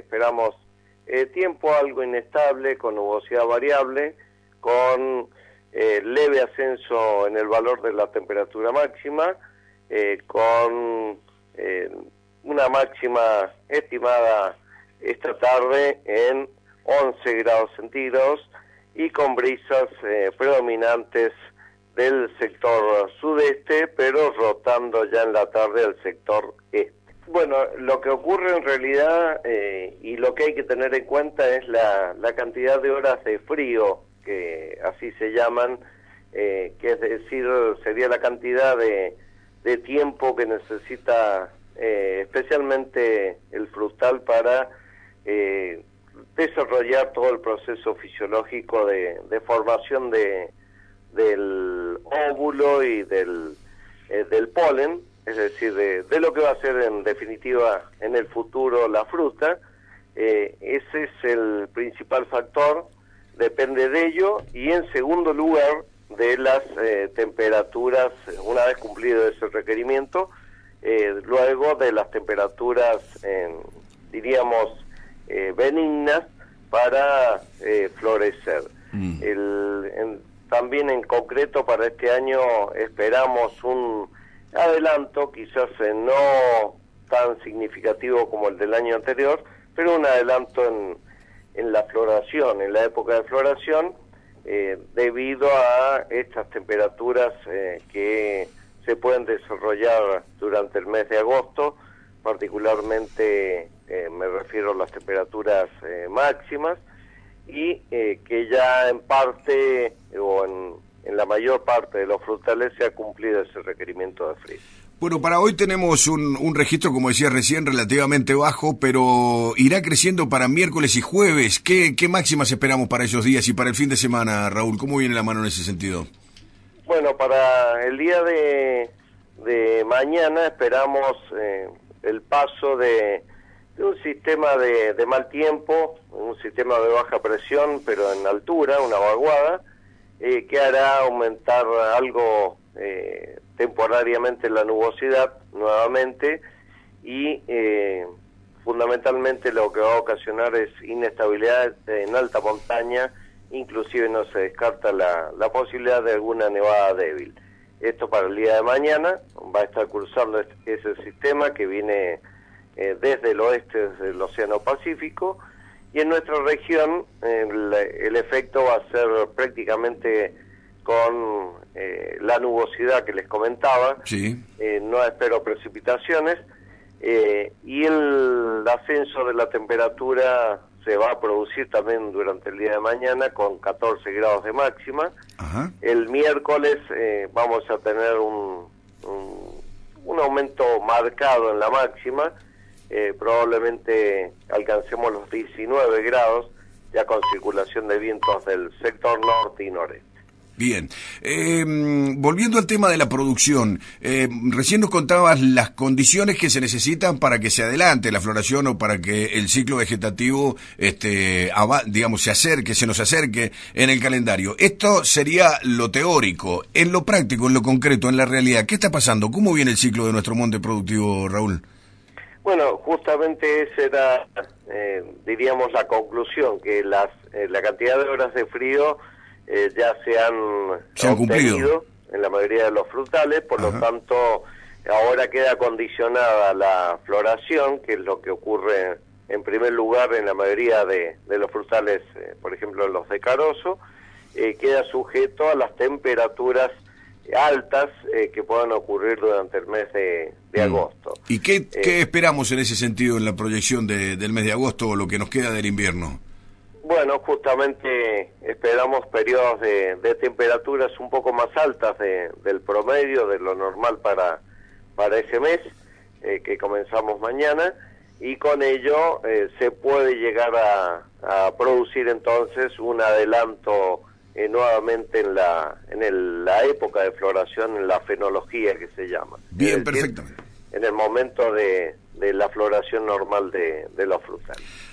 esperamos tiempo algo inestable, con nubosidad variable, con leve ascenso en el valor de la temperatura máxima, con una máxima estimada esta tarde en 11 grados centígrados y con brisas predominantes del sector sudeste, pero rotando ya en la tarde al sector este. Bueno, lo que ocurre en realidad y lo que hay que tener en cuenta es la cantidad de horas de frío, que así se llaman, que es decir, sería la cantidad de tiempo que necesita especialmente el frutal para desarrollar todo el proceso fisiológico de formación del óvulo y del polen, es decir, de lo que va a ser en definitiva en el futuro la fruta. Ese es el principal factor, depende de ello, y en segundo lugar de las temperaturas, una vez cumplido ese requerimiento, luego de las temperaturas, diríamos, benignas para florecer. También en concreto para este año esperamos un adelanto, quizás no tan significativo como el del año anterior, pero un adelanto en la floración, en la época de floración, debido a estas temperaturas que se pueden desarrollar durante el mes de agosto, particularmente me refiero a las temperaturas máximas, y que ya en parte o en la mayor parte de los frutales se ha cumplido ese requerimiento de frío. Bueno, para hoy tenemos un registro, como decía recién, relativamente bajo, pero irá creciendo para miércoles y jueves. ¿Qué máximas esperamos para esos días y para el fin de semana, Raúl? ¿Cómo viene la mano en ese sentido? Bueno, para el día de mañana esperamos el paso de un sistema de mal tiempo, un sistema de baja presión, pero en altura, una vaguada, que hará aumentar algo temporariamente la nubosidad nuevamente, y fundamentalmente lo que va a ocasionar es inestabilidad en alta montaña, inclusive no se descarta la posibilidad de alguna nevada débil. Esto para el día de mañana va a estar cruzando ese sistema que viene desde el oeste, desde el Océano Pacífico, y en nuestra región el efecto va a ser prácticamente con la nubosidad que les comentaba. Sí. No espero precipitaciones, y el ascenso de la temperatura se va a producir también durante el día de mañana con 14 grados de máxima. Ajá. El miércoles vamos a tener un aumento marcado en la máxima, probablemente alcancemos los 19 grados, ya con circulación de vientos del sector norte y noreste. Bien, volviendo al tema de la producción, recién nos contabas las condiciones que se necesitan para que se adelante la floración o para que el ciclo vegetativo, digamos, se nos acerque en el calendario. Esto sería lo teórico. En lo práctico, en lo concreto, en la realidad, ¿qué está pasando? ¿Cómo viene el ciclo de nuestro monte productivo, Raúl? Bueno, justamente esa era, diríamos, la conclusión, que la cantidad de horas de frío ya se han cumplido en la mayoría de los frutales, por Ajá. lo tanto ahora queda condicionada la floración, que es lo que ocurre en primer lugar en la mayoría de los frutales, por ejemplo los de carozo, queda sujeto a las temperaturas altas que puedan ocurrir durante el mes de agosto. ¿Y qué esperamos en ese sentido en la proyección del mes de agosto o lo que nos queda del invierno? Bueno, justamente esperamos periodos de temperaturas un poco más altas del promedio, de lo normal para ese mes, que comenzamos mañana, y con ello se puede llegar a producir entonces un adelanto nuevamente en la época de floración, en la fenología que se llama. Bien, perfectamente. En el momento de la floración normal de los frutales.